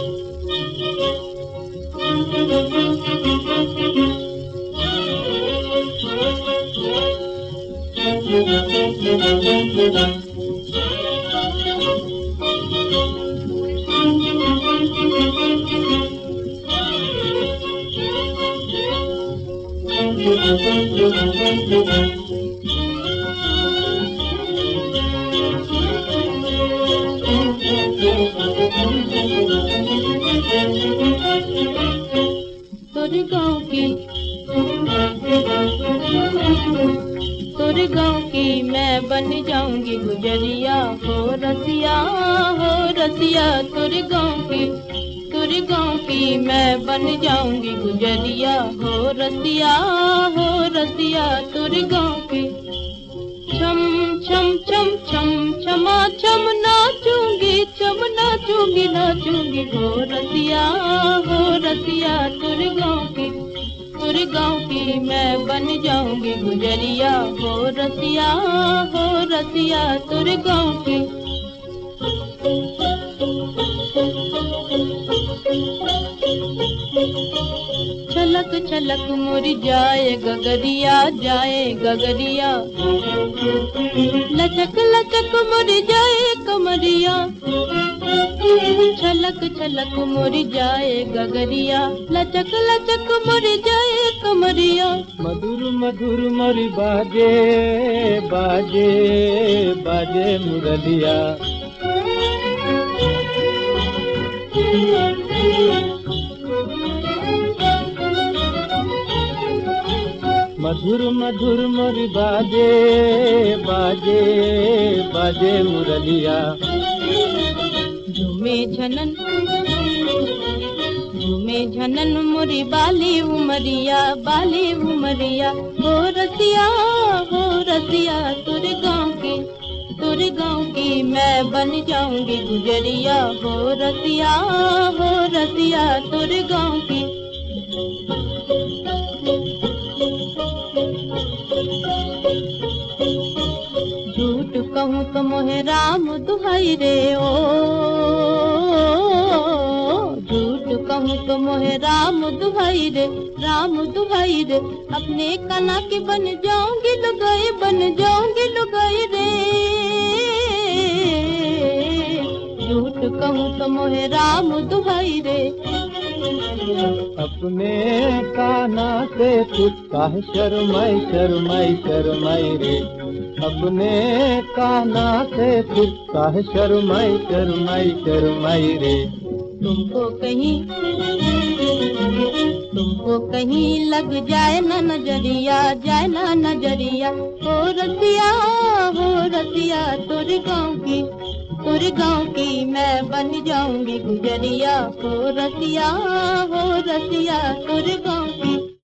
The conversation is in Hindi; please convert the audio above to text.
तोरे गाँव की मैं बन जाऊंगी गुजरिया हो रसिया तोरे गाँव की मैं बन जाऊंगी गुजरिया हो रसिया तोरे गाँव की छम छम छम छम छमा छम नाचूंगी हो रसिया तोरे गाँव की मैं बन जाऊंगी गुजरिया हो रसिया तोरे गाँव की छलक छलक मुरी जाए गगरिया लचक लचक मुरी जाए कमरिया छलक छलक मुरी जाए गगरिया लचक लचक मुरी जाए कमरिया मधुर मधुर मोरी बाजे बाजे बाजे मुरलिया मधुर मधुर मोरी बाजे बाजे बाजे मुरलिया झूमे झनन मोरी बाली उमरिया हो रसिया तोरे गाँव की मैं बन जाऊंगी गुजरिया हो रसिया तोरे गाँव की झूठ कहूँ तो मोहे राम दुहाई रे ओ झूठ कहूँ तो मोहे राम दुहाई रे अपने कना की बन जाऊंगी लुगाई रे झूठ कहूँ तो मोहे राम दुहाई रे अपने काना से कुछ काहे शर्माई रे अपने काना से कुछ काहे शर्माई रे तुमको कहीं लग जाए ना नजरिया हो रसिया तोरे गाँव की मैं बन जाऊंगी गुजरिया हो रसिया तोरे गाँव की